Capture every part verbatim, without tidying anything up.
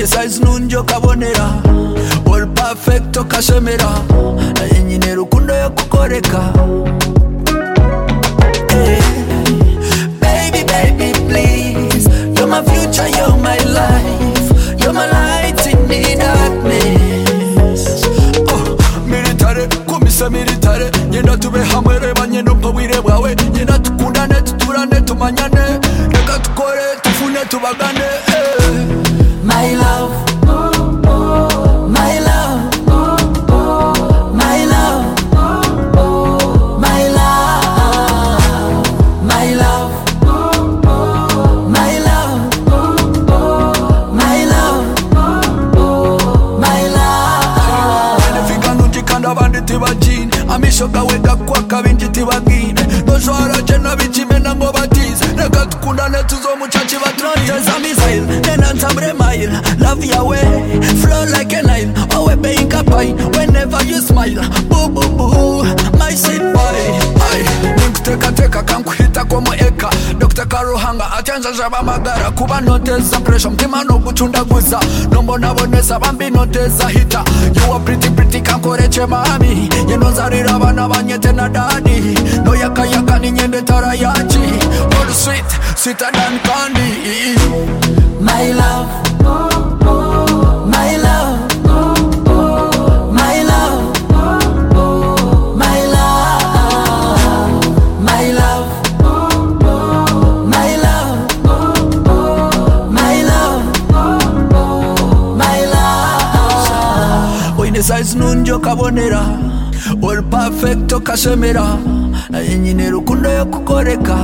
size nunjo kabonera all perfect okashemera naye nyine rukundo yo kukoreka. Hey, baby baby please, you're my future, you're my life, you're my light in the darkness. Oh, military kumisa military nyenda tube hamwe reba nyenda mpawire bwawe nyenda tukundane tuturane tumanyane reka tukore tufune tubagane. Hey. My love, my love, my love, my love, my love, my love, my love, my love. Benefika nujikanda banditi bajini amishoka wega kwa kabinji tibagine nojwara jena bichimena ngo batize reka tukundane tuzo muchachi batroteza missile nena ntambre mile love your way flow like a Nile oh we being a pie whenever you smile boo boo boo my sweet boy. Ay nikuteka teka kankuhita komo eka Doctor Karuhanga atyanza jaba magara kuba noteza pressure mtima no gucunda guza nombo naboneza bambi noteza hita you are pretty pretty kankoreche mami yeno zarira abana banyete na dadi no yaka yaka ni nyende tarayachi all sweet sweeter than candy. My love, my love, my love, my love, my love, my love, my love, my love. Oine size nunjo kabonera all perfect okashemera naye nyine rukundo yo kukoreka.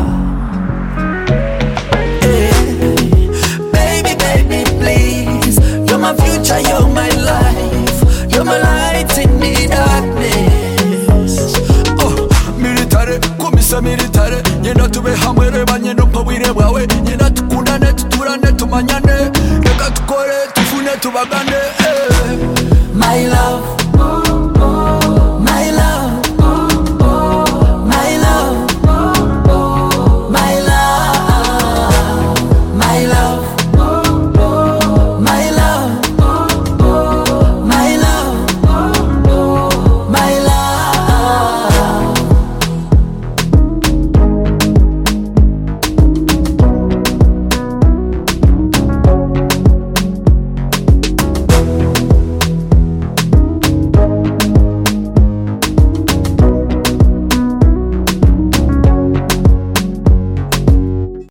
My future, you're my life, you're my light in the darkness. Oh, military, kumisa military nyenda tube hamwe reba nyenda mpawire bwawe nyenda tukundane tuturane tumanyane reka tukore tufune tubagane.